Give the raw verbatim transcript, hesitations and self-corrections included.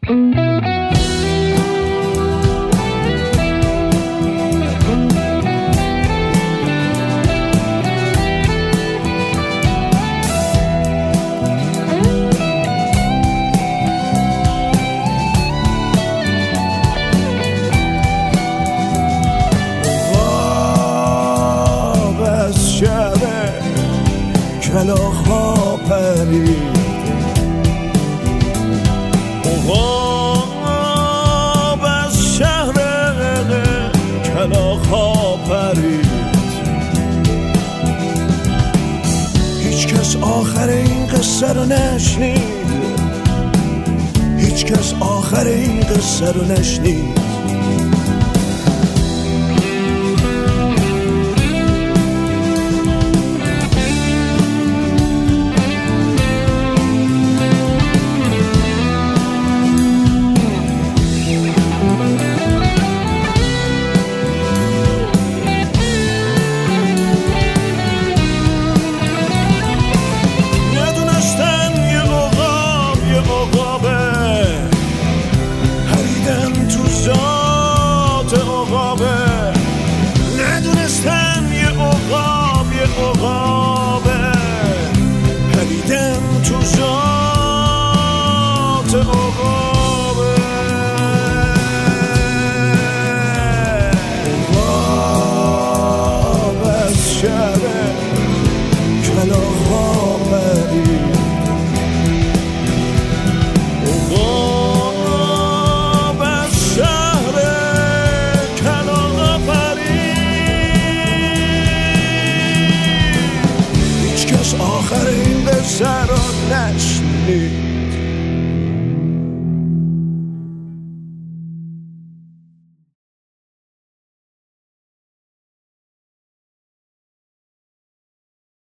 کلاغ ها پرید غاب از شهر کلاغ ها پرید هیچ کس آخر این قصه رو نشنید هیچ کس آخر این قصه رو نشنید